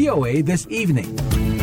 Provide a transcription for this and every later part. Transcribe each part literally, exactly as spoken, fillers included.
V O A This Evening.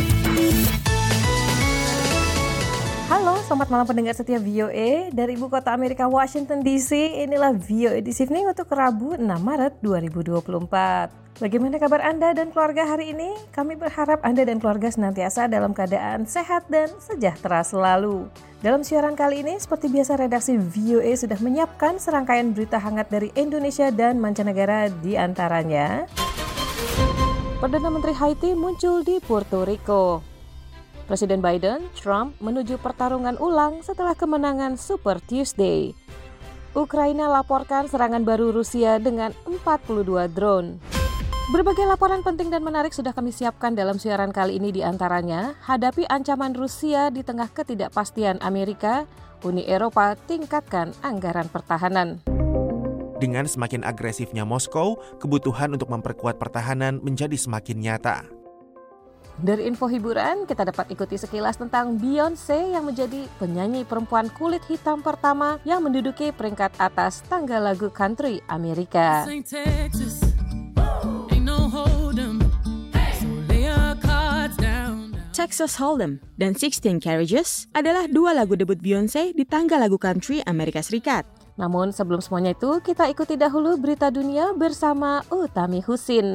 Halo, selamat malam pendengar setia V O A. Dari ibu kota Amerika, Washington D C, inilah V O A This Evening untuk Rabu enam Maret dua ribu dua puluh empat. Bagaimana kabar Anda dan keluarga hari ini? Kami berharap Anda dan keluarga senantiasa dalam keadaan sehat dan sejahtera selalu. Dalam siaran kali ini, seperti biasa redaksi V O A sudah menyiapkan serangkaian berita hangat dari Indonesia dan mancanegara, di antaranya Perdana Menteri Haiti muncul di Puerto Rico. Presiden Biden, Trump menuju pertarungan ulang setelah kemenangan Super Tuesday. Ukraina laporkan serangan baru Rusia dengan empat puluh dua drone. Berbagai laporan penting dan menarik sudah kami siapkan dalam siaran kali ini, di antaranya hadapi ancaman Rusia di tengah ketidakpastian Amerika, Uni Eropa tingkatkan anggaran pertahanan. Dengan semakin agresifnya Moskow, kebutuhan untuk memperkuat pertahanan menjadi semakin nyata. Dari info hiburan, kita dapat ikuti sekilas tentang Beyoncé yang menjadi penyanyi perempuan kulit hitam pertama yang menduduki peringkat atas tangga lagu country Amerika. Texas Hold'em dan sixteen Carriages adalah dua lagu debut Beyoncé di tangga lagu country Amerika Serikat. Namun sebelum semuanya itu, kita ikuti dahulu berita dunia bersama Utami Husin.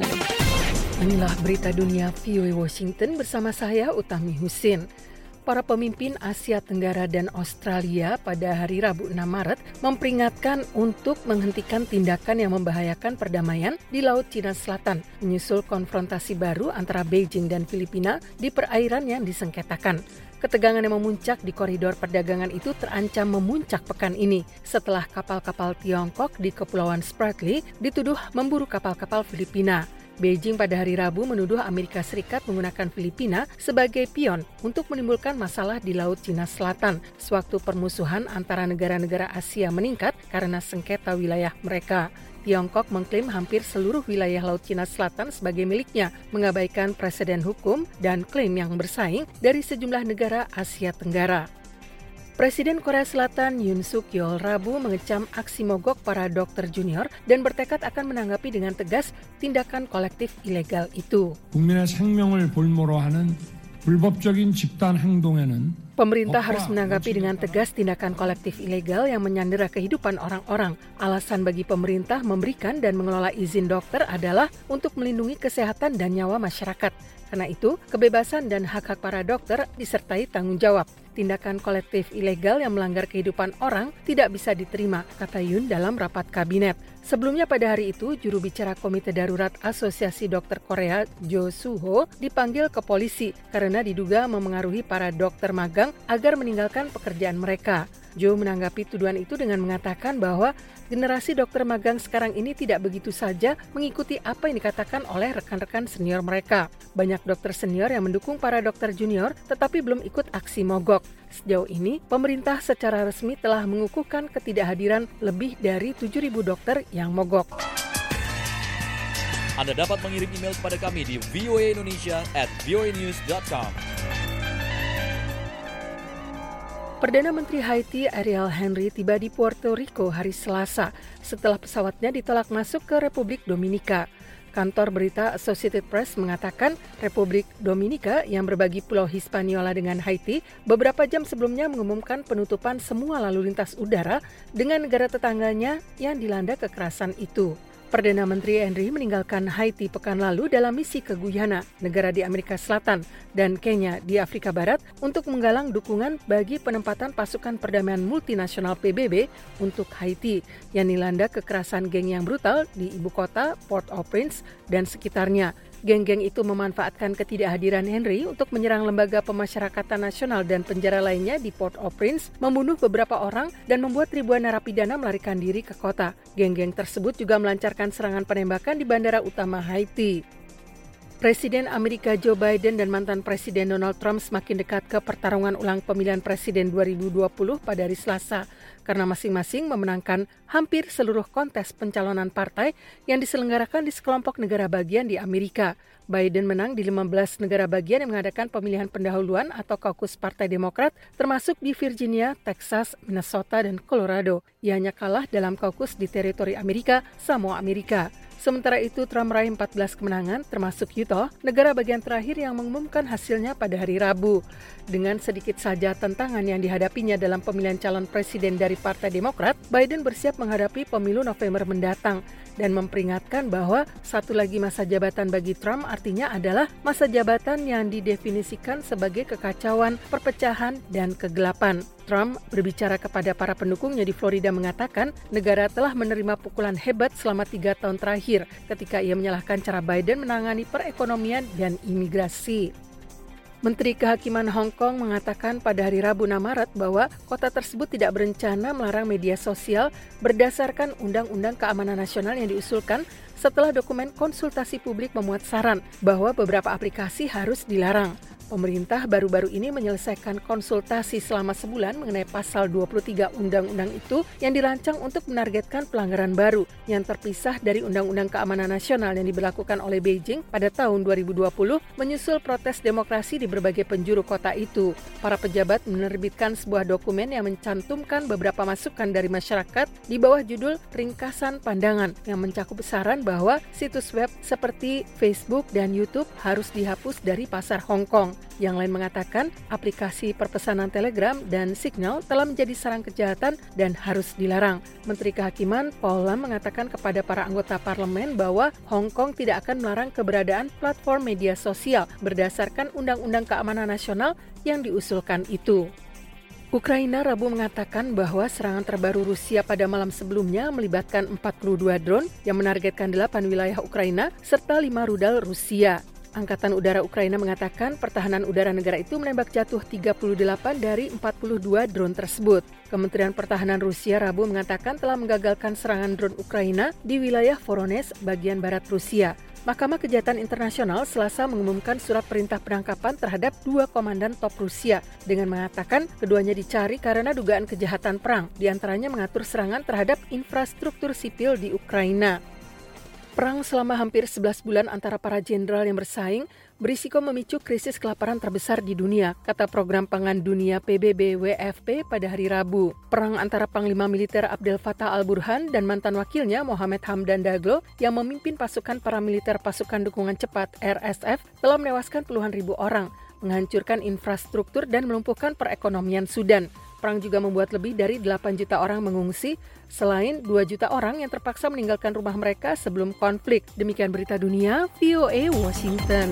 Inilah berita dunia V O A Washington bersama saya Utami Husin. Para pemimpin Asia Tenggara dan Australia pada hari Rabu enam Maret memperingatkan untuk menghentikan tindakan yang membahayakan perdamaian di Laut Cina Selatan, menyusul konfrontasi baru antara Beijing dan Filipina di perairan yang disengketakan. Ketegangan yang memuncak di koridor perdagangan itu terancam memuncak pekan ini setelah kapal-kapal Tiongkok di Kepulauan Spratly dituduh memburu kapal-kapal Filipina. Beijing pada hari Rabu menuduh Amerika Serikat menggunakan Filipina sebagai pion untuk menimbulkan masalah di Laut Cina Selatan sewaktu permusuhan antara negara-negara Asia meningkat karena sengketa wilayah mereka. Tiongkok mengklaim hampir seluruh wilayah Laut Cina Selatan sebagai miliknya, mengabaikan preseden hukum dan klaim yang bersaing dari sejumlah negara Asia Tenggara. Presiden Korea Selatan Yoon Suk Yeol Rabu mengecam aksi mogok para dokter junior dan bertekad akan menanggapi dengan tegas tindakan kolektif ilegal itu. 국민의 생명을 볼모로 하는 불법적인 집단 행동에는 Pemerintah harus menanggapi dengan tegas tindakan kolektif ilegal yang menyandera kehidupan orang-orang. Alasan bagi pemerintah memberikan dan mengelola izin dokter adalah untuk melindungi kesehatan dan nyawa masyarakat. Karena itu, kebebasan dan hak-hak para dokter disertai tanggung jawab. Tindakan kolektif ilegal yang melanggar kehidupan orang tidak bisa diterima, kata Yoon dalam rapat kabinet. Sebelumnya pada hari itu, juru bicara Komite Darurat Asosiasi Dokter Korea, Jo Soo-ho, dipanggil ke polisi karena diduga memengaruhi para dokter magang agar meninggalkan pekerjaan mereka. Jo menanggapi tuduhan itu dengan mengatakan bahwa generasi dokter magang sekarang ini tidak begitu saja mengikuti apa yang dikatakan oleh rekan-rekan senior mereka. Banyak dokter senior yang mendukung para dokter junior tetapi belum ikut aksi mogok. Sejauh ini, pemerintah secara resmi telah mengukuhkan ketidakhadiran lebih dari tujuh ribu dokter yang mogok. Anda dapat mengirim email kepada kami di voaindonesia at voanews dot com. Perdana Menteri Haiti Ariel Henry tiba di Puerto Rico hari Selasa setelah pesawatnya ditolak masuk ke Republik Dominika. Kantor berita Associated Press mengatakan Republik Dominika yang berbagi pulau Hispaniola dengan Haiti beberapa jam sebelumnya mengumumkan penutupan semua lalu lintas udara dengan negara tetangganya yang dilanda kekerasan itu. Perdana Menteri Henry meninggalkan Haiti pekan lalu dalam misi ke Guyana, negara di Amerika Selatan, dan Kenya di Afrika Barat untuk menggalang dukungan bagi penempatan pasukan perdamaian multinasional P B B untuk Haiti yang dilanda kekerasan geng yang brutal di ibu kota Port-au-Prince dan sekitarnya. Geng-geng itu memanfaatkan ketidakhadiran Henry untuk menyerang lembaga pemasyarakatan nasional dan penjara lainnya di Port-au-Prince, membunuh beberapa orang, dan membuat ribuan narapidana melarikan diri ke kota. Geng-geng tersebut juga melancarkan serangan penembakan di bandara utama Haiti. Presiden Amerika Joe Biden dan mantan Presiden Donald Trump semakin dekat ke pertarungan ulang pemilihan presiden dua ribu dua puluh pada hari Selasa. karena masing-masing memenangkan hampir seluruh kontes pencalonan partai yang diselenggarakan di sekelompok negara bagian di Amerika. Biden menang di lima belas negara bagian yang mengadakan pemilihan pendahuluan atau kaukus Partai Demokrat, termasuk di Virginia, Texas, Minnesota, dan Colorado. Ia hanya kalah dalam kaukus di teritori Amerika, Samoa Amerika. Sementara itu, Trump meraih empat belas kemenangan, termasuk Utah, negara bagian terakhir yang mengumumkan hasilnya pada hari Rabu. Dengan sedikit saja tantangan yang dihadapinya dalam pemilihan calon presiden dari Partai Demokrat, Biden bersiap menghadapi pemilu November mendatang dan memperingatkan bahwa satu lagi masa jabatan bagi Trump artinya adalah masa jabatan yang didefinisikan sebagai kekacauan, perpecahan, dan kegelapan. Trump berbicara kepada para pendukungnya di Florida mengatakan negara telah menerima pukulan hebat selama tiga tahun terakhir ketika ia menyalahkan cara Biden menangani perekonomian dan imigrasi. Menteri Kehakiman Hong Kong mengatakan pada hari Rabu enam Maret bahwa kota tersebut tidak berencana melarang media sosial berdasarkan Undang-Undang Keamanan Nasional yang diusulkan setelah dokumen konsultasi publik memuat saran bahwa beberapa aplikasi harus dilarang. Pemerintah baru-baru ini menyelesaikan konsultasi selama sebulan mengenai pasal dua puluh tiga undang-undang itu yang dirancang untuk menargetkan pelanggaran baru yang terpisah dari Undang-Undang Keamanan Nasional yang diberlakukan oleh Beijing pada tahun dua ribu dua puluh menyusul protes demokrasi di berbagai penjuru kota itu. Para pejabat menerbitkan sebuah dokumen yang mencantumkan beberapa masukan dari masyarakat di bawah judul Ringkasan Pandangan yang mencakup saran bahwa situs web seperti Facebook dan YouTube harus dihapus dari pasar Hong Kong. Yang lain mengatakan aplikasi perpesanan Telegram dan Signal telah menjadi sarang kejahatan dan harus dilarang. Menteri Kehakiman Paul Lam mengatakan kepada para anggota parlemen bahwa Hong Kong tidak akan melarang keberadaan platform media sosial berdasarkan Undang-Undang Keamanan Nasional yang diusulkan itu. Ukraina Rabu mengatakan bahwa serangan terbaru Rusia pada malam sebelumnya melibatkan empat puluh dua drone yang menargetkan delapan wilayah Ukraina serta lima rudal Rusia. Angkatan Udara Ukraina mengatakan pertahanan udara negara itu menembak jatuh tiga puluh delapan dari empat puluh dua drone tersebut. Kementerian Pertahanan Rusia Rabu mengatakan telah menggagalkan serangan drone Ukraina di wilayah Voronezh, bagian barat Rusia. Mahkamah Kejahatan Internasional Selasa mengumumkan surat perintah penangkapan terhadap dua komandan top Rusia dengan mengatakan keduanya dicari karena dugaan kejahatan perang, diantaranya mengatur serangan terhadap infrastruktur sipil di Ukraina. Perang selama hampir sebelas bulan antara para jenderal yang bersaing berisiko memicu krisis kelaparan terbesar di dunia, kata Program Pangan Dunia P B B W F P pada hari Rabu. Perang antara Panglima Militer Abdel Fattah al-Burhan dan mantan wakilnya Mohamed Hamdan Daglo yang memimpin pasukan paramiliter pasukan dukungan cepat R S F telah menewaskan puluhan ribu orang, menghancurkan infrastruktur dan melumpuhkan perekonomian Sudan. Perang juga membuat lebih dari delapan juta orang mengungsi, selain dua juta orang yang terpaksa meninggalkan rumah mereka sebelum konflik. Demikian berita dunia, V O A Washington.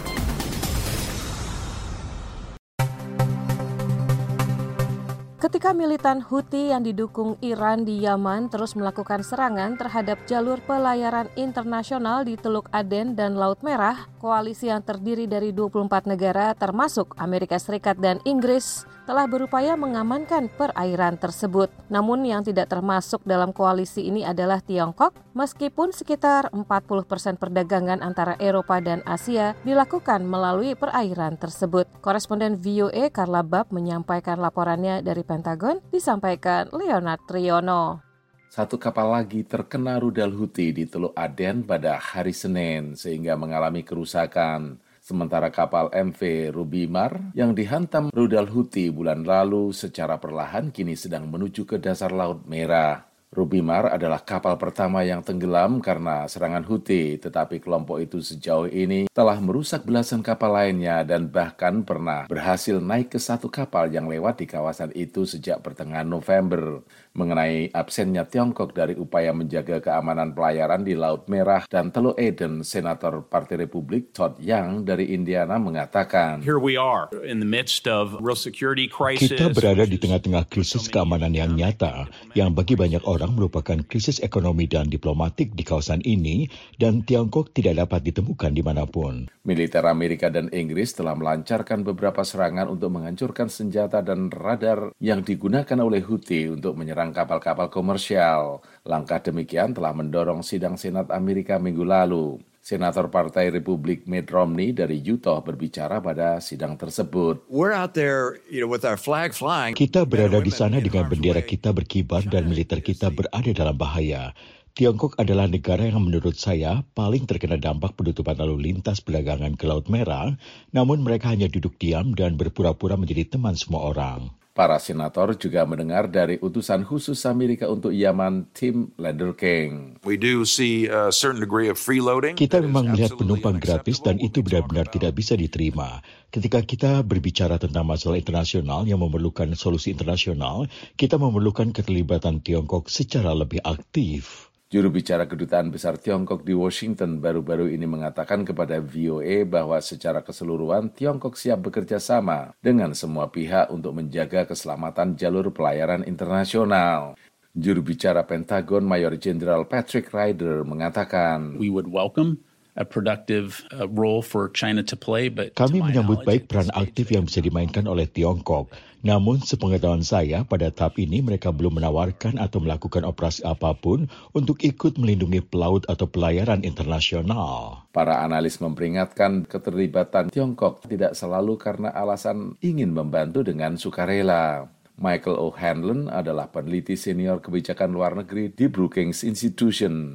Ketika militan Houthi yang didukung Iran di Yaman terus melakukan serangan terhadap jalur pelayaran internasional di Teluk Aden dan Laut Merah, koalisi yang terdiri dari dua puluh empat negara termasuk Amerika Serikat dan Inggris telah berupaya mengamankan perairan tersebut. Namun yang tidak termasuk dalam koalisi ini adalah Tiongkok, meskipun sekitar empat puluh persen perdagangan antara Eropa dan Asia dilakukan melalui perairan tersebut. Koresponden V O A Carla Bab menyampaikan laporannya dari Pentagon, disampaikan Leonard Triono. Satu kapal lagi terkena rudal Houthi di Teluk Aden pada hari Senin sehingga mengalami kerusakan. Sementara kapal M V Rubimar yang dihantam rudal Houthi bulan lalu secara perlahan kini sedang menuju ke dasar Laut Merah. Rubimar adalah kapal pertama yang tenggelam karena serangan Houthi, tetapi kelompok itu sejauh ini telah merusak belasan kapal lainnya dan bahkan pernah berhasil naik ke satu kapal yang lewat di kawasan itu sejak pertengahan November. Mengenai absennya Tiongkok dari upaya menjaga keamanan pelayaran di Laut Merah dan Teluk Aden, Senator Partai Republik Todd Young dari Indiana mengatakan, Here we are in the midst of real security crisis. Kita berada di tengah-tengah krisis keamanan yang nyata, yang bagi banyak orang orang merupakan krisis ekonomi dan diplomatik di kawasan ini dan Tiongkok tidak dapat ditemukan dimanapun. Militer Amerika dan Inggris telah melancarkan beberapa serangan untuk menghancurkan senjata dan radar yang digunakan oleh Houthi untuk menyerang kapal-kapal komersial. Langkah demikian telah mendorong sidang Senat Amerika minggu lalu. Senator Partai Republik Mitt Romney dari Utah berbicara pada sidang tersebut. We're out there, you know, with our flag flying. Kita berada di sana dengan bendera kita berkibar dan militer kita berada dalam bahaya. Tiongkok adalah negara yang menurut saya paling terkena dampak penutupan lalu lintas perdagangan ke Laut Merah, namun mereka hanya duduk diam dan berpura-pura menjadi teman semua orang. Para senator juga mendengar dari utusan khusus Amerika untuk Yaman, Tim Lenderking. We do see a certain degree of freeloading. Kita memang melihat penumpang gratis dan itu benar-benar tidak bisa diterima. Ketika kita berbicara tentang masalah internasional yang memerlukan solusi internasional, kita memerlukan keterlibatan Tiongkok secara lebih aktif. Juru bicara Kedutaan Besar Tiongkok di Washington baru-baru ini mengatakan kepada V O A bahwa secara keseluruhan Tiongkok siap bekerja sama dengan semua pihak untuk menjaga keselamatan jalur pelayaran internasional. Juru bicara Pentagon Mayor Jenderal Patrick Ryder mengatakan, We would welcome a productive uh, role for China to play, but kami menyambut baik peran aktif yang bisa dimainkan oleh Tiongkok. Namun sepengetahuan saya pada tahap ini mereka belum menawarkan atau melakukan operasi apapun untuk ikut melindungi pelaut atau pelayaran internasional. Para analis memperingatkan keterlibatan Tiongkok tidak selalu karena alasan ingin membantu dengan sukarela. Michael O'Hanlon adalah peneliti senior kebijakan luar negeri di Brookings Institution.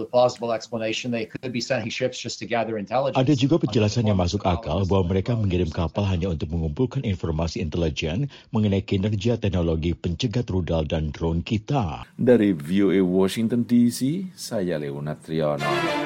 Ada juga penjelasan yang masuk akal bahwa mereka mengirim kapal hanya untuk mengumpulkan informasi intelijen mengenai kinerja teknologi pencegat rudal dan drone kita. Dari V O A Washington D C, saya Leonard Triono.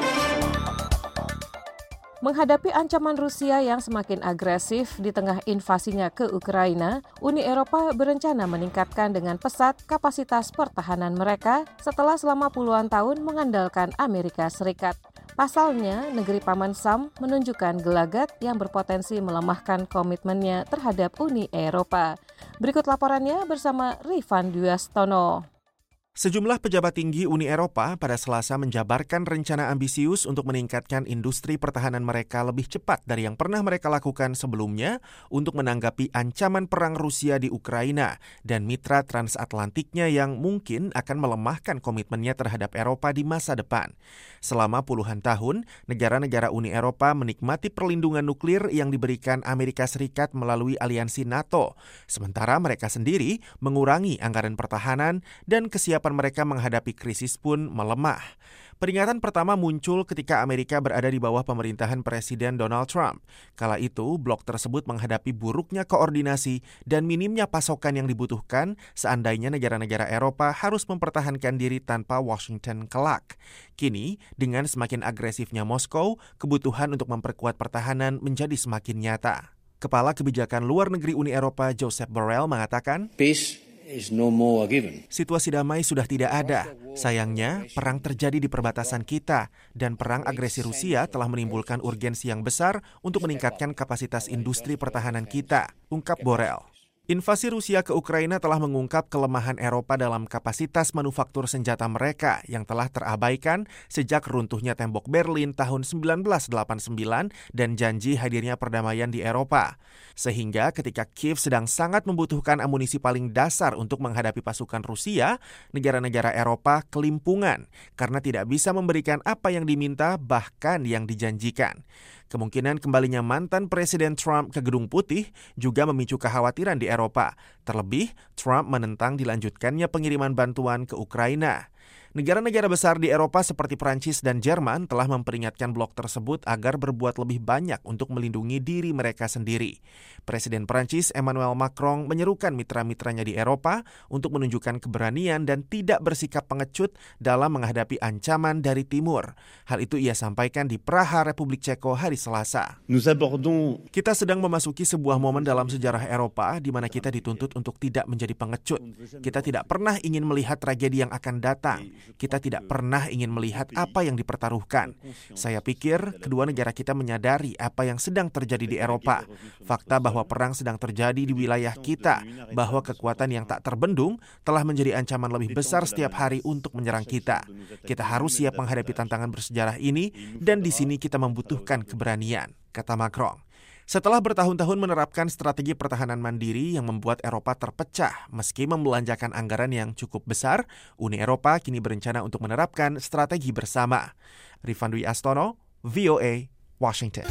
Menghadapi ancaman Rusia yang semakin agresif di tengah invasinya ke Ukraina, Uni Eropa berencana meningkatkan dengan pesat kapasitas pertahanan mereka setelah selama puluhan tahun mengandalkan Amerika Serikat. Pasalnya, negeri Paman Sam menunjukkan gelagat yang berpotensi melemahkan komitmennya terhadap Uni Eropa. Berikut laporannya bersama Rifan Dwiastono. Sejumlah pejabat tinggi Uni Eropa pada Selasa menjabarkan rencana ambisius untuk meningkatkan industri pertahanan mereka lebih cepat dari yang pernah mereka lakukan sebelumnya untuk menanggapi ancaman perang Rusia di Ukraina dan mitra transatlantiknya yang mungkin akan melemahkan komitmennya terhadap Eropa di masa depan. Selama puluhan tahun, negara-negara Uni Eropa menikmati perlindungan nuklir yang diberikan Amerika Serikat melalui aliansi NATO, sementara mereka sendiri mengurangi anggaran pertahanan dan kesiapan mereka menghadapi krisis pun melemah. Peringatan pertama muncul ketika Amerika berada di bawah pemerintahan Presiden Donald Trump. Kala itu, blok tersebut menghadapi buruknya koordinasi dan minimnya pasokan yang dibutuhkan seandainya negara-negara Eropa harus mempertahankan diri tanpa Washington kelak. Kini, dengan semakin agresifnya Moskow, kebutuhan untuk memperkuat pertahanan menjadi semakin nyata. Kepala Kebijakan Luar Negeri Uni Eropa Josep Borrell mengatakan, Peace is no more a given. Situasi damai sudah tidak ada. Sayangnya, perang terjadi di perbatasan kita dan perang agresi Rusia telah menimbulkan urgensi yang besar untuk meningkatkan kapasitas industri pertahanan kita, ungkap Borrell. Invasi Rusia ke Ukraina telah mengungkap kelemahan Eropa dalam kapasitas manufaktur senjata mereka yang telah terabaikan sejak runtuhnya tembok Berlin tahun sembilan belas delapan puluh sembilan dan janji hadirnya perdamaian di Eropa. Sehingga ketika Kiev sedang sangat membutuhkan amunisi paling dasar untuk menghadapi pasukan Rusia, negara-negara Eropa kelimpungan karena tidak bisa memberikan apa yang diminta bahkan yang dijanjikan. Kemungkinan kembalinya mantan Presiden Trump ke Gedung Putih juga memicu kekhawatiran di Eropa. Terlebih, Trump menentang dilanjutkannya pengiriman bantuan ke Ukraina. Negara-negara besar di Eropa seperti Prancis dan Jerman telah memperingatkan blok tersebut agar berbuat lebih banyak untuk melindungi diri mereka sendiri. Presiden Prancis Emmanuel Macron menyerukan mitra-mitranya di Eropa untuk menunjukkan keberanian dan tidak bersikap pengecut dalam menghadapi ancaman dari timur. Hal itu ia sampaikan di Praha, Republik Ceko hari Selasa. Kita sedang memasuki sebuah momen dalam sejarah Eropa di mana kita dituntut untuk tidak menjadi pengecut. Kita tidak pernah ingin melihat tragedi yang akan datang. Kita tidak pernah ingin melihat apa yang dipertaruhkan. Saya pikir kedua negara kita menyadari apa yang sedang terjadi di Eropa. Fakta bahwa perang sedang terjadi di wilayah kita, bahwa kekuatan yang tak terbendung telah menjadi ancaman lebih besar setiap hari untuk menyerang kita. Kita harus siap menghadapi tantangan bersejarah ini dan di sini kita membutuhkan keberanian, kata Macron. Setelah bertahun-tahun menerapkan strategi pertahanan mandiri yang membuat Eropa terpecah meski membelanjakan anggaran yang cukup besar, Uni Eropa kini berencana untuk menerapkan strategi bersama. Rifan Dwiastono, V O A, Washington.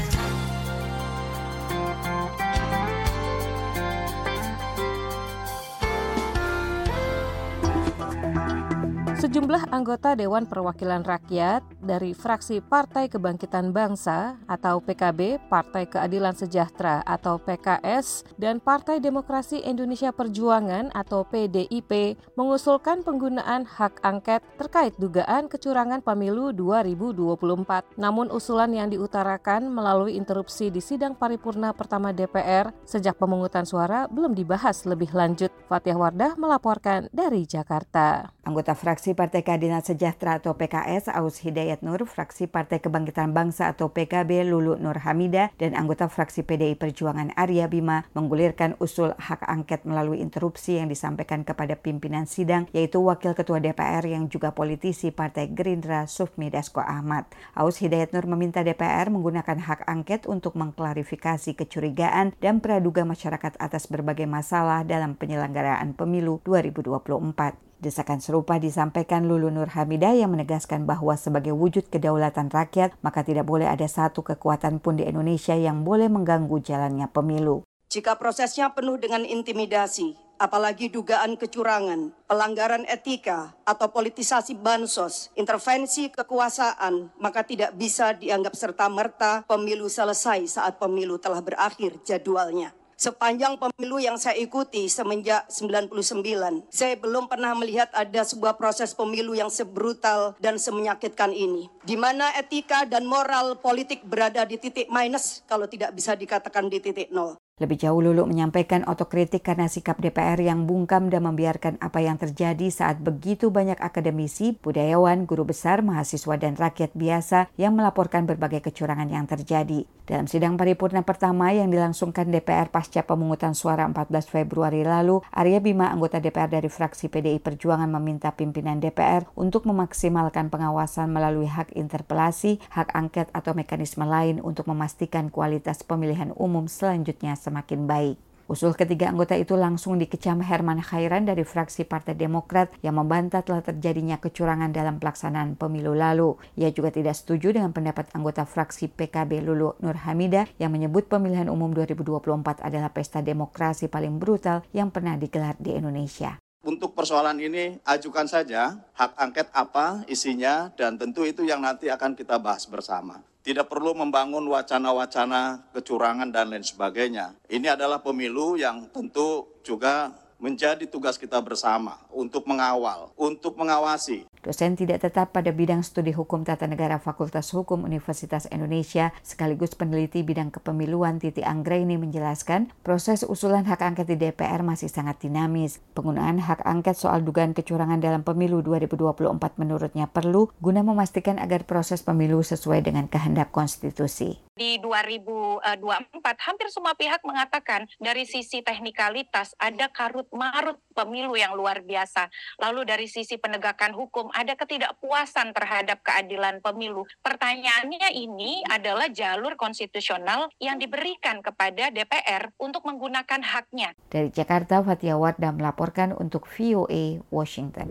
Sejumlah anggota Dewan Perwakilan Rakyat dari fraksi Partai Kebangkitan Bangsa atau P K B, Partai Keadilan Sejahtera atau P K S, dan Partai Demokrasi Indonesia Perjuangan atau P D I P mengusulkan penggunaan hak angket terkait dugaan kecurangan pemilu dua ribu dua puluh empat. Namun usulan yang diutarakan melalui interupsi di sidang paripurna pertama D P R sejak pemungutan suara belum dibahas lebih lanjut. Fathia Wardah melaporkan dari Jakarta. Anggota fraksi Partai Keadilan Sejahtera atau P K S, Aus Hidayat Nur, fraksi Partai Kebangkitan Bangsa atau P K B, Lulu Nur Hamidah, dan anggota fraksi P D I Perjuangan Arya Bima menggulirkan usul hak angket melalui interupsi yang disampaikan kepada pimpinan sidang, yaitu Wakil Ketua D P R yang juga politisi Partai Gerindra Sufmi Dasko Ahmad. Aus Hidayat Nur meminta D P R menggunakan hak angket untuk mengklarifikasi kecurigaan dan praduga masyarakat atas berbagai masalah dalam penyelenggaraan pemilu dua ribu dua puluh empat. Desakan serupa disampaikan Lulu Nur Hamidah yang menegaskan bahwa sebagai wujud kedaulatan rakyat, maka tidak boleh ada satu kekuatan pun di Indonesia yang boleh mengganggu jalannya pemilu. Jika prosesnya penuh dengan intimidasi, apalagi dugaan kecurangan, pelanggaran etika, atau politisasi bansos, intervensi kekuasaan, maka tidak bisa dianggap serta-merta pemilu selesai saat pemilu telah berakhir jadwalnya. Sepanjang pemilu yang saya ikuti semenjak sembilan puluh sembilan, saya belum pernah melihat ada sebuah proses pemilu yang sebrutal dan semenyakitkan ini. Di mana etika dan moral politik berada di titik minus kalau tidak bisa dikatakan di titik nol. Lebih jauh, Lulu menyampaikan otokritik karena sikap D P R yang bungkam dan membiarkan apa yang terjadi saat begitu banyak akademisi, budayawan, guru besar, mahasiswa, dan rakyat biasa yang melaporkan berbagai kecurangan yang terjadi. Dalam sidang paripurna pertama yang dilangsungkan D P R pasca pemungutan suara empat belas Februari lalu, Arya Bima, anggota D P R dari fraksi P D I Perjuangan, meminta pimpinan D P R untuk memaksimalkan pengawasan melalui hak interpelasi, hak angket, atau mekanisme lain untuk memastikan kualitas pemilihan umum selanjutnya semakin baik. Usul ketiga anggota itu langsung dikecam Herman Khairan dari fraksi Partai Demokrat yang membantah telah terjadinya kecurangan dalam pelaksanaan pemilu lalu. Ia juga tidak setuju dengan pendapat anggota fraksi P K B Lulu Nur Hamidah yang menyebut pemilihan umum dua ribu dua puluh empat adalah pesta demokrasi paling brutal yang pernah digelar di Indonesia. Untuk persoalan ini, ajukan saja hak angket apa isinya, dan tentu itu yang nanti akan kita bahas bersama. Tidak perlu membangun wacana-wacana kecurangan dan lain sebagainya. Ini adalah pemilu yang tentu juga menjadi tugas kita bersama untuk mengawal, untuk mengawasi. Dosen tidak tetap pada bidang studi hukum tata negara Fakultas Hukum Universitas Indonesia sekaligus peneliti bidang kepemiluan Titi Anggraini menjelaskan proses usulan hak angket di D P R masih sangat dinamis. Penggunaan hak angket soal dugaan kecurangan dalam pemilu dua ribu dua puluh empat menurutnya perlu guna memastikan agar proses pemilu sesuai dengan kehendak konstitusi. Di dua ribu dua puluh empat, hampir semua pihak mengatakan dari sisi teknikalitas ada karut-marut pemilu yang luar biasa. Lalu dari sisi penegakan hukum ada ketidakpuasan terhadap keadilan pemilu. Pertanyaannya ini adalah jalur konstitusional yang diberikan kepada D P R untuk menggunakan haknya. Dari Jakarta, Fathia Wardah melaporkan untuk V O A Washington.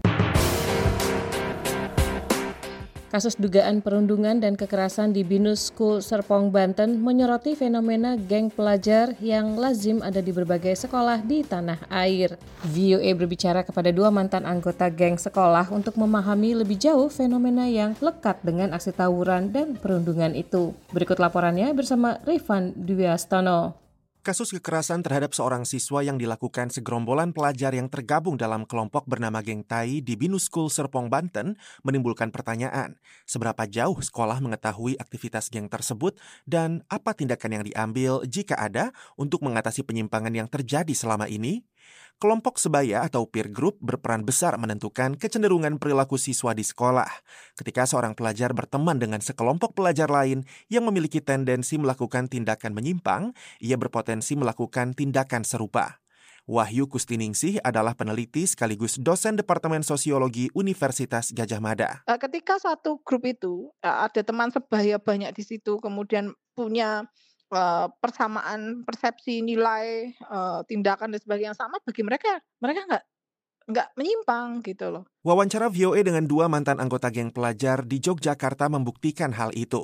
Kasus dugaan perundungan dan kekerasan di Binus School Serpong, Banten menyoroti fenomena geng pelajar yang lazim ada di berbagai sekolah di tanah air. V O A berbicara kepada dua mantan anggota geng sekolah untuk memahami lebih jauh fenomena yang lekat dengan aksi tawuran dan perundungan itu. Berikut laporannya bersama Rifan Dwiastono. Kasus kekerasan terhadap seorang siswa yang dilakukan segerombolan pelajar yang tergabung dalam kelompok bernama Geng Tai di Binus School Serpong, Banten menimbulkan pertanyaan, seberapa jauh sekolah mengetahui aktivitas geng tersebut dan apa tindakan yang diambil jika ada untuk mengatasi penyimpangan yang terjadi selama ini? Kelompok sebaya atau peer group berperan besar menentukan kecenderungan perilaku siswa di sekolah. Ketika seorang pelajar berteman dengan sekelompok pelajar lain yang memiliki tendensi melakukan tindakan menyimpang, ia berpotensi melakukan tindakan serupa. Wahyu Kustiningsih adalah peneliti sekaligus dosen Departemen Sosiologi Universitas Gadjah Mada. Ketika satu grup itu ada teman sebaya banyak di situ, kemudian punya Uh, persamaan persepsi nilai uh, tindakan dan sebagainya yang sama, bagi mereka mereka nggak nggak menyimpang gitu loh. Wawancara V O A dengan dua mantan anggota geng pelajar di Yogyakarta membuktikan hal itu.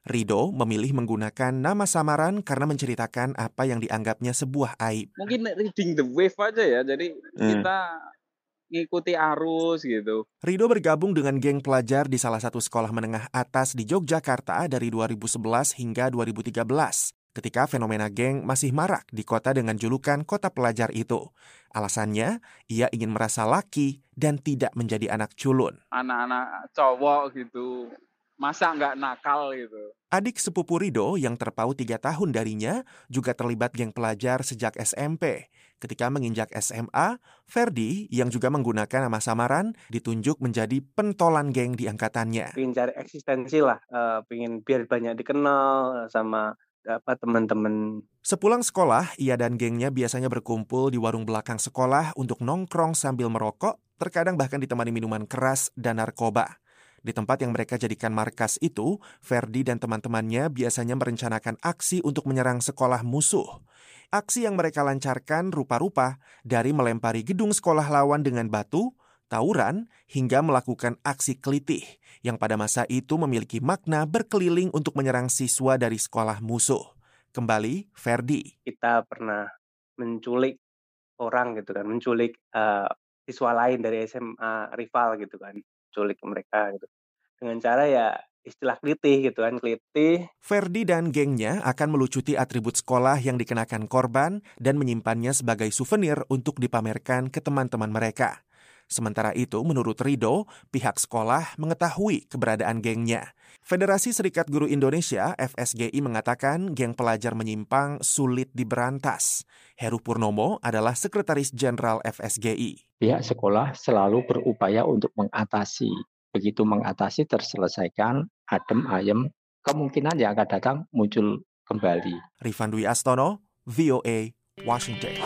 Rido memilih menggunakan nama samaran karena menceritakan apa yang dianggapnya sebuah aib. Mungkin reading the wave aja ya, jadi hmm. kita ngikuti arus gitu. Rido bergabung dengan geng pelajar di salah satu sekolah menengah atas di Yogyakarta dari dua ribu sebelas hingga dua ribu tiga belas. Ketika fenomena geng masih marak di kota dengan julukan kota pelajar itu. Alasannya, ia ingin merasa laki dan tidak menjadi anak culun. Anak-anak cowok gitu, masa nggak nakal gitu. Adik sepupu Rido yang terpaut tiga tahun darinya juga terlibat geng pelajar sejak S M P. Ketika menginjak S M A, Ferdi yang juga menggunakan nama samaran ditunjuk menjadi pentolan geng di angkatannya. Pengen cari eksistensi lah, uh, pengen biar banyak dikenal sama apa teman-teman. Sepulang sekolah, ia dan gengnya biasanya berkumpul di warung belakang sekolah untuk nongkrong sambil merokok, terkadang bahkan ditemani minuman keras dan narkoba. Di tempat yang mereka jadikan markas itu, Ferdi dan teman-temannya biasanya merencanakan aksi untuk menyerang sekolah musuh. Aksi yang mereka lancarkan rupa-rupa dari melempari gedung sekolah lawan dengan batu, tawuran, hingga melakukan aksi kelitih yang pada masa itu memiliki makna berkeliling untuk menyerang siswa dari sekolah musuh. Kembali, Ferdi. Kita pernah menculik orang gitu kan, menculik uh, siswa lain dari S M A rival gitu kan, menculik mereka gitu. Dengan cara ya istilah kelitih gitu kan, kelitih. Ferdi dan gengnya akan melucuti atribut sekolah yang dikenakan korban dan menyimpannya sebagai souvenir untuk dipamerkan ke teman-teman mereka. Sementara itu, menurut Rido, pihak sekolah mengetahui keberadaan gengnya. Federasi Serikat Guru Indonesia, F S G I, mengatakan geng pelajar menyimpang sulit diberantas. Heru Purnomo adalah Sekretaris Jenderal F S G I. Pihak sekolah selalu berupaya untuk mengatasi. Begitu mengatasi terselesaikan, adem ayem, kemungkinan yang akan datang muncul kembali. Rifan Dwi Astono, V O A, Washington.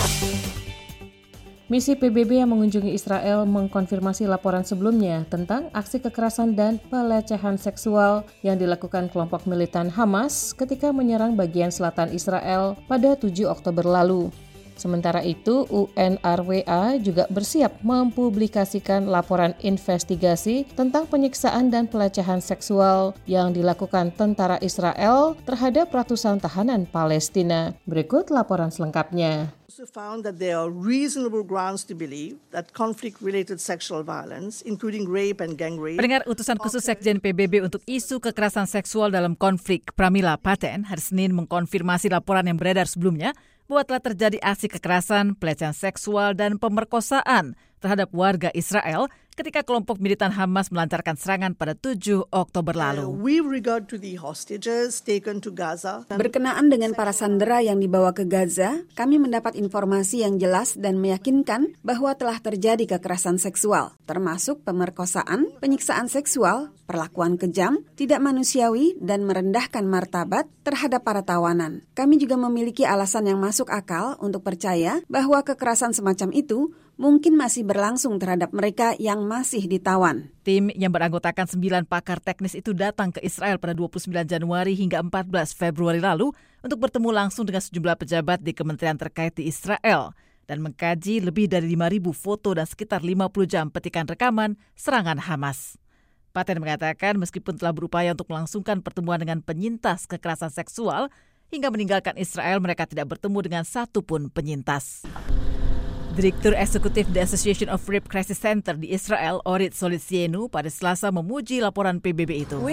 Misi P B B yang mengunjungi Israel mengkonfirmasi laporan sebelumnya tentang aksi kekerasan dan pelecehan seksual yang dilakukan kelompok militan Hamas ketika menyerang bagian selatan Israel pada tujuh Oktober lalu. Sementara itu, U N R W A juga bersiap mempublikasikan laporan investigasi tentang penyiksaan dan pelecehan seksual yang dilakukan tentara Israel terhadap ratusan tahanan Palestina. Berikut laporan selengkapnya. Found that there are reasonable grounds to believe that conflict-related sexual violence, including rape and gang rape. Pendengar utusan khusus Sekjen P B B untuk isu kekerasan seksual dalam konflik, Pramila Paten, hari Senin mengkonfirmasi laporan yang beredar sebelumnya bahwa telah terjadi aksi kekerasan, pelecehan seksual, dan pemerkosaan terhadap warga Israel ketika kelompok militan Hamas melancarkan serangan pada tujuh Oktober lalu. With regard to the hostages taken to Gaza. Berkenaan dengan para sandera yang dibawa ke Gaza, kami mendapat informasi yang jelas dan meyakinkan bahwa telah terjadi kekerasan seksual, termasuk pemerkosaan, penyiksaan seksual, perlakuan kejam, tidak manusiawi, dan merendahkan martabat terhadap para tawanan. Kami juga memiliki alasan yang masuk akal untuk percaya bahwa kekerasan semacam itu mungkin masih berlangsung terhadap mereka yang masih ditawan. Tim yang beranggotakan sembilan pakar teknis itu datang ke Israel pada dua puluh sembilan Januari hingga empat belas Februari lalu untuk bertemu langsung dengan sejumlah pejabat di kementerian terkait di Israel dan mengkaji lebih dari lima ribu foto dan sekitar lima puluh jam petikan rekaman serangan Hamas. Paten mengatakan meskipun telah berupaya untuk melangsungkan pertemuan dengan penyintas kekerasan seksual, hingga meninggalkan Israel mereka tidak bertemu dengan satupun penyintas. Direktur Eksekutif The Association of Rape Crisis Center di Israel, Orit Solitsienu, pada Selasa memuji laporan P B B itu.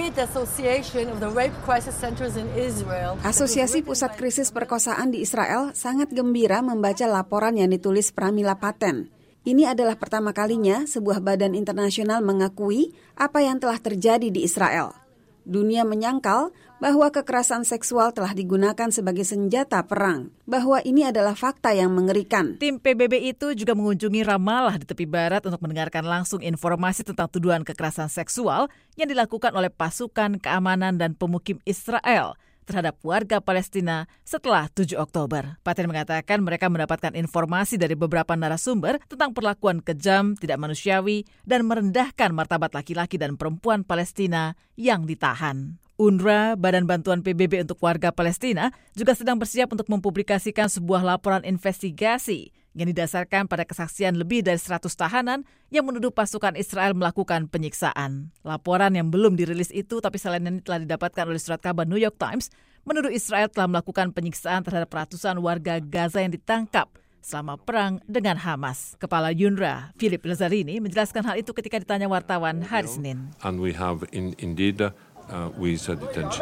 Asosiasi Pusat Krisis Perkosaan di Israel sangat gembira membaca laporan yang ditulis Pramila Paten. Ini adalah pertama kalinya sebuah badan internasional mengakui apa yang telah terjadi di Israel. Dunia menyangkal bahwa kekerasan seksual telah digunakan sebagai senjata perang, bahwa ini adalah fakta yang mengerikan. Tim P B B itu juga mengunjungi Ramallah di tepi barat untuk mendengarkan langsung informasi tentang tuduhan kekerasan seksual yang dilakukan oleh pasukan keamanan dan pemukim Israel terhadap warga Palestina setelah tujuh Oktober. Paten mengatakan mereka mendapatkan informasi dari beberapa narasumber tentang perlakuan kejam, tidak manusiawi, dan merendahkan martabat laki-laki dan perempuan Palestina yang ditahan. U N R W A, Badan Bantuan P B B untuk Warga Palestina, juga sedang bersiap untuk mempublikasikan sebuah laporan investigasi yang didasarkan pada kesaksian lebih dari seratus tahanan yang menuduh pasukan Israel melakukan penyiksaan. Laporan yang belum dirilis itu, tapi selain ini telah didapatkan oleh surat kabar New York Times, menuduh Israel telah melakukan penyiksaan terhadap ratusan warga Gaza yang ditangkap selama perang dengan Hamas. Kepala UNRWA, Philip Lazzarini, menjelaskan hal itu ketika ditanya wartawan hari Senin. And we have in, indeed uh, with detention.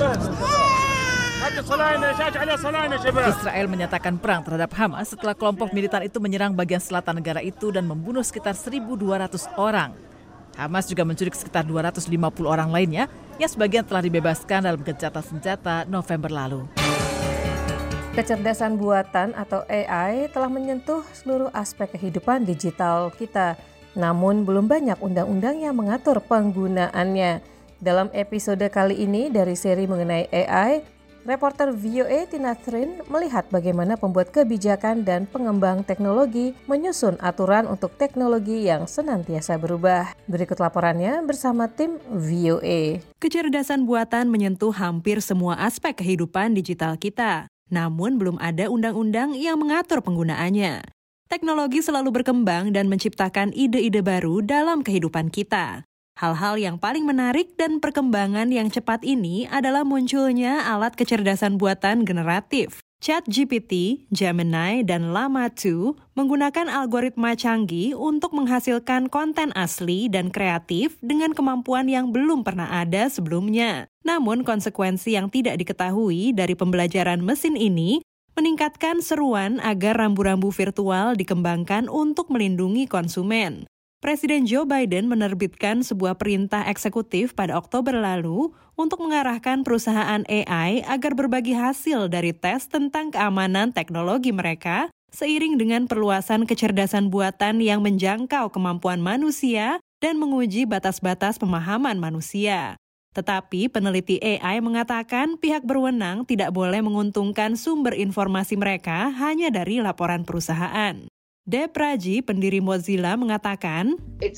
Israel menyatakan perang terhadap Hamas setelah kelompok militan itu menyerang bagian selatan negara itu dan membunuh sekitar seribu dua ratus orang. Hamas juga menculik sekitar dua ratus lima puluh orang lainnya yang sebagian telah dibebaskan dalam gencatan senjata November lalu. Kecerdasan buatan atau A I telah menyentuh seluruh aspek kehidupan digital kita. Namun belum banyak undang-undang yang mengatur penggunaannya. Dalam episode kali ini dari seri mengenai A I, reporter V O A Tina Thrin melihat bagaimana pembuat kebijakan dan pengembang teknologi menyusun aturan untuk teknologi yang senantiasa berubah. Berikut laporannya bersama tim V O A. Kecerdasan buatan menyentuh hampir semua aspek kehidupan digital kita. Namun belum ada undang-undang yang mengatur penggunaannya. Teknologi selalu berkembang dan menciptakan ide-ide baru dalam kehidupan kita. Hal-hal yang paling menarik dan perkembangan yang cepat ini adalah munculnya alat kecerdasan buatan generatif. ChatGPT, Gemini, dan Llama dua menggunakan algoritma canggih untuk menghasilkan konten asli dan kreatif dengan kemampuan yang belum pernah ada sebelumnya. Namun konsekuensi yang tidak diketahui dari pembelajaran mesin ini meningkatkan seruan agar rambu-rambu virtual dikembangkan untuk melindungi konsumen. Presiden Joe Biden menerbitkan sebuah perintah eksekutif pada Oktober lalu untuk mengarahkan perusahaan A I agar berbagi hasil dari tes tentang keamanan teknologi mereka seiring dengan perluasan kecerdasan buatan yang menjangkau kemampuan manusia dan menguji batas-batas pemahaman manusia. Tetapi peneliti A I mengatakan pihak berwenang tidak boleh menguntungkan sumber informasi mereka hanya dari laporan perusahaan. Deb Raji, pendiri Mozilla, mengatakan,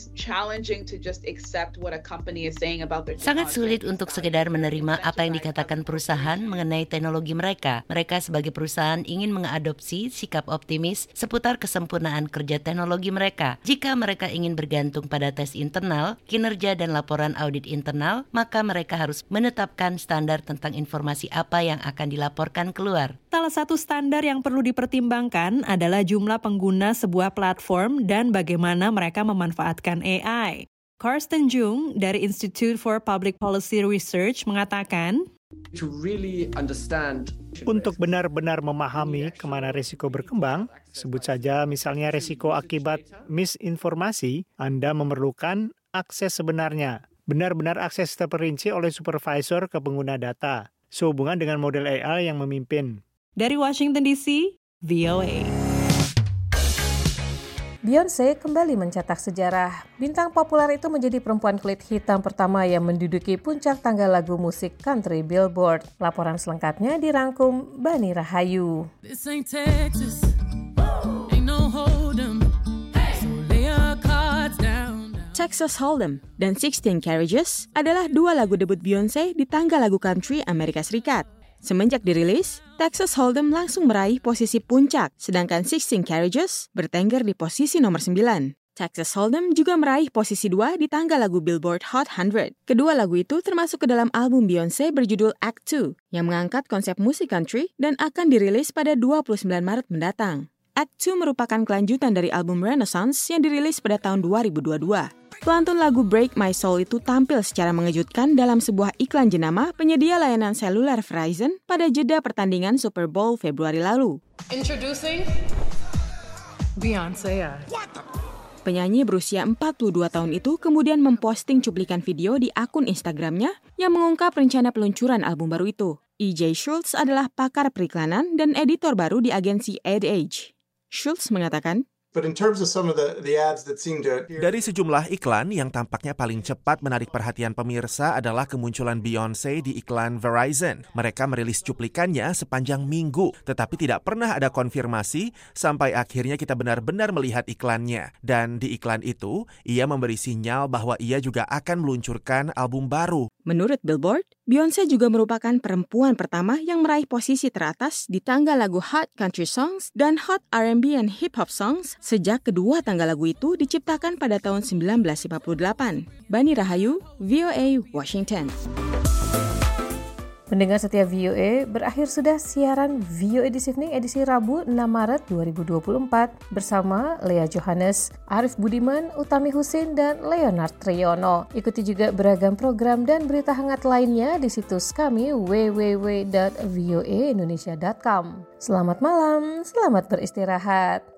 sangat sulit untuk sekedar menerima apa yang dikatakan perusahaan mengenai teknologi mereka. Mereka sebagai perusahaan ingin mengadopsi sikap optimis seputar kesempurnaan kerja teknologi mereka. Jika mereka ingin bergantung pada tes internal, kinerja dan laporan audit internal, maka mereka harus menetapkan standar tentang informasi apa yang akan dilaporkan keluar. Salah satu standar yang perlu dipertimbangkan adalah jumlah pengguna sebuah platform dan bagaimana mereka memanfaatkan A I. Karsten Jung dari Institute for Public Policy Research mengatakan, untuk benar-benar memahami kemana risiko berkembang, sebut saja misalnya risiko akibat misinformasi, Anda memerlukan akses sebenarnya, benar-benar akses terperinci oleh supervisor ke pengguna data, sehubungan dengan model A I yang memimpin. Dari Washington D C, V O A. Beyonce kembali mencetak sejarah. Bintang populer itu menjadi perempuan kulit hitam pertama yang menduduki puncak tangga lagu musik country Billboard. Laporan selengkapnya dirangkum Bani Rahayu. This ain't Texas. Ain't no hold'em. So lay your cards down. Texas Hold'em dan sixteen Carriages adalah dua lagu debut Beyonce di tangga lagu country Amerika Serikat. Semenjak dirilis, Texas Hold'em langsung meraih posisi puncak, sedangkan sixteen Carriages bertengger di posisi nomor sembilan. Texas Hold'em juga meraih posisi dua di tangga lagu Billboard Hot seratus. Kedua lagu itu termasuk ke dalam album Beyonce berjudul Act two, yang mengangkat konsep musik country dan akan dirilis pada dua puluh sembilan Maret mendatang. Act two merupakan kelanjutan dari album Renaissance yang dirilis pada tahun dua ribu dua puluh dua. Pelantun lagu Break My Soul itu tampil secara mengejutkan dalam sebuah iklan jenama penyedia layanan seluler Verizon pada jeda pertandingan Super Bowl Februari lalu. Introducing Beyonce. Penyanyi berusia empat puluh dua tahun itu kemudian memposting cuplikan video di akun Instagramnya yang mengungkap rencana peluncuran album baru itu. E J Schultz adalah pakar periklanan dan editor baru di agensi Ad Age. Schultz mengatakan, Dari sejumlah iklan, yang tampaknya paling cepat menarik perhatian pemirsa adalah kemunculan Beyonce di iklan Verizon. Mereka merilis cuplikannya sepanjang minggu, tetapi tidak pernah ada konfirmasi sampai akhirnya kita benar-benar melihat iklannya. Dan di iklan itu, ia memberi sinyal bahwa ia juga akan meluncurkan album baru. Menurut Billboard, Beyonce juga merupakan perempuan pertama yang meraih posisi teratas di tangga lagu Hot Country Songs dan Hot R and B and Hip Hop Songs sejak kedua tangga lagu itu diciptakan pada tahun sembilan belas lima puluh delapan. Bani Rahayu, V O A, Washington. Pendengar setia V O A, berakhir sudah siaran V O A This Evening edisi Rabu enam Maret dua ribu dua puluh empat bersama Lea Johannes, Arif Budiman, Utami Husin, dan Leonard Triyono. Ikuti juga beragam program dan berita hangat lainnya di situs kami w w w dot v o a indonesia dot com. Selamat malam, selamat beristirahat.